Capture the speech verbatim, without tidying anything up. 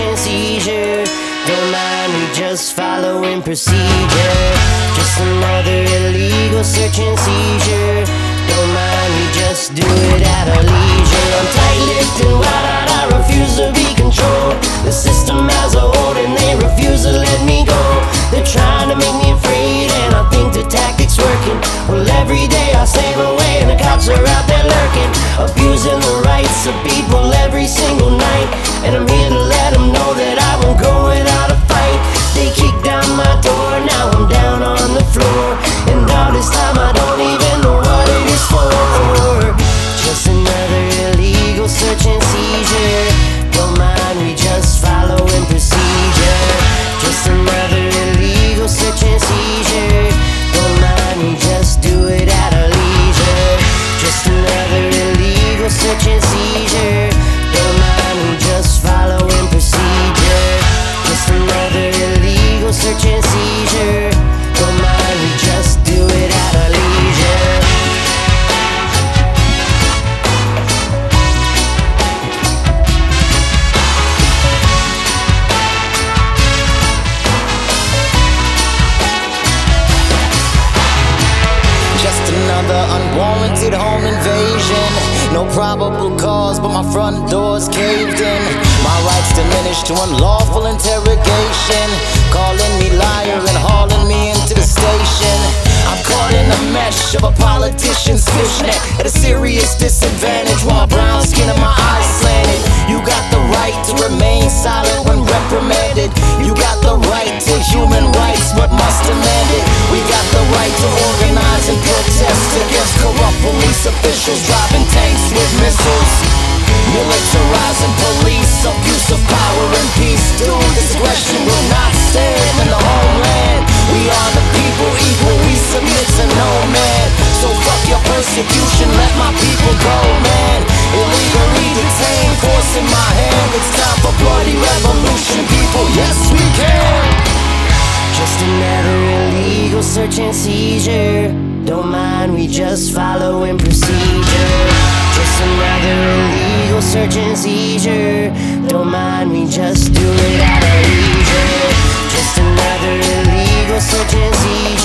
and seizure. Don't mind, we just following procedure. Just another illegal search and seizure. Don't mind, we just do it at our leisure. I'm tight-lipped and wide-eyed, I refuse to be controlled. The system has a hold and they refuse to let me go. They're trying to make me afraid and I think the tactic's working. Well, every day I save away and the cops are out there lurking, abusing the rights of people every single night. And I'm here to let them know that I won't go without a fight. They kicked down my door, now I'm down on the floor. And all this time I don't even know what it is for. Just another illegal search and seizure. Don't mind, we just following procedure. Just another illegal search and seizure. Don't mind, we just do it at our leisure. Just another illegal search and seizure. Don't mind, we just following procedure. Just another illegal search and seizure. Don't mind, we just do it at our leisure. Just another unwarranted home invasion. No probable cause, but my front door's caved in. My rights diminished to unlawful interrogation, calling me liar and hauling me into the station. I'm caught in the mesh of a politician's fishnet, at a serious disadvantage while my brown skin and my eyes slanted. You got the right to remain silent when reprimanded. You got the right to human rights, but must demand it. We got the right to organize and protest against corrupt police officials driving tanks with missiles, militarizing police, abuse of power and peace. Due discretion will not stand in the homeland. We are the people equal, we submit to no man. So fuck your persecution, let my people go, man. Illegally detained, force in my hand. It's time for bloody revolution, people, yes we can. Just another illegal search and seizure. Don't mind, we just following procedure. Just another illegal search and seizure. Don't mind, we just do it at our leisure. Just another illegal search and seizure.